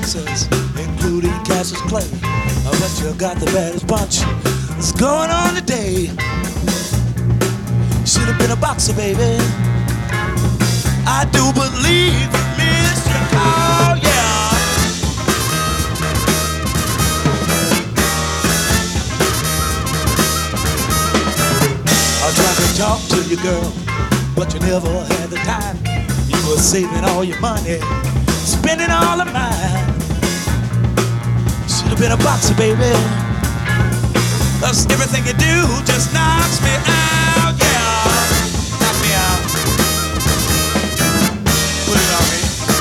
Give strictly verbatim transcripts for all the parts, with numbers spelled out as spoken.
boxers, including Cassius Clay. But you got the baddest bunch that's going on today. Should have been a boxer, baby. I do believe Mister Call, yeah. I tried to talk to you, girl, but you never had the time. You were saving all your money, spending all of mine. Should have been a boxer, baby. Cause everything you do just knocks me out, yeah. Knock me out. Put it on me.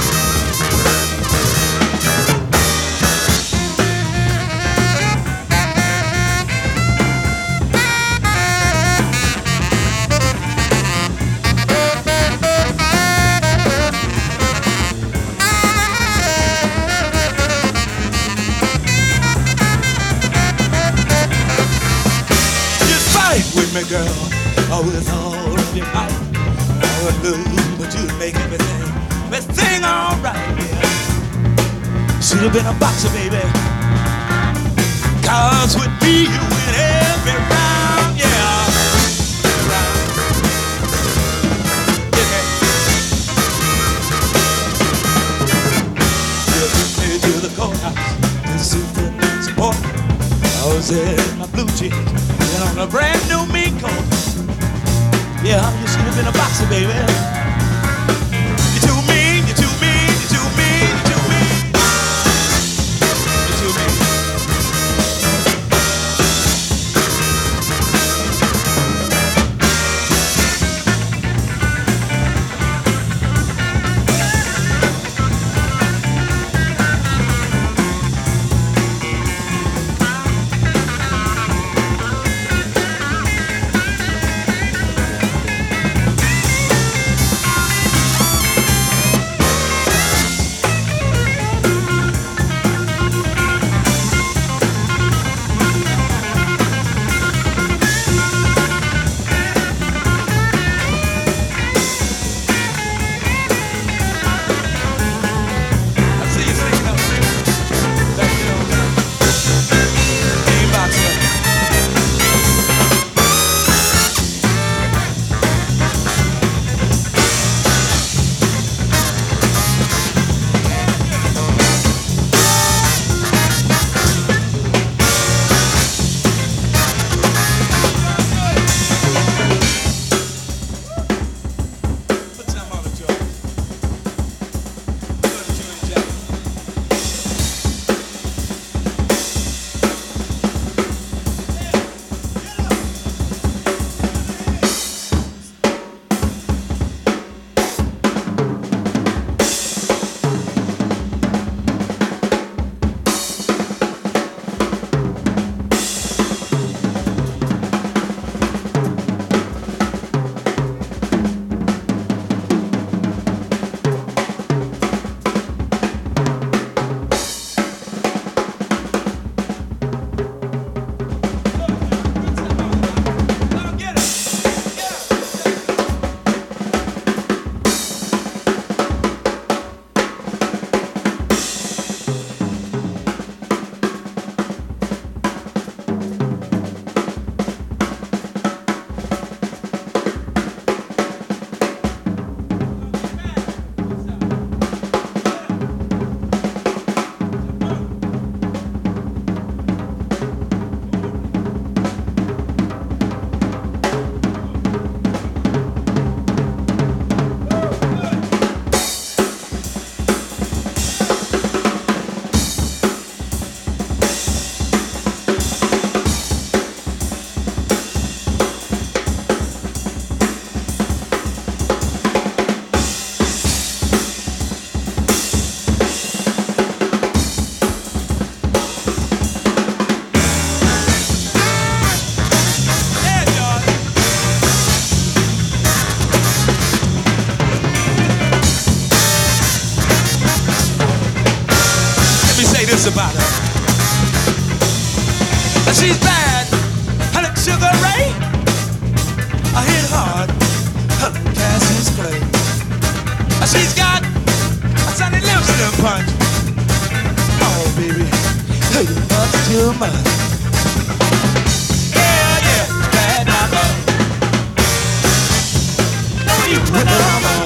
With me, girl, or with all of your might. I would lose, but you'd make everything, everything alright, yeah. Should have been a boxer, baby. Cause with me, you win every round, yeah. Every round. Yeah. You took me to the courthouse to sue for support. I was there in my blue jeans and on a brand new mink coat. Yeah, you should have been a boxer, baby. You're too mean, you're too mean, you're too mean, you're too mean. You're too mean. About her. She's bad, I look Sugar Ray. I hit hard, I look Cassius Clay. She's got a Sonny Liston punch. your mind. Yeah, yeah, bad mama. Know you with the mama.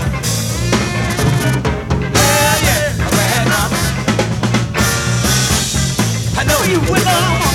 Yeah, yeah, bad mama. I know you with the mama.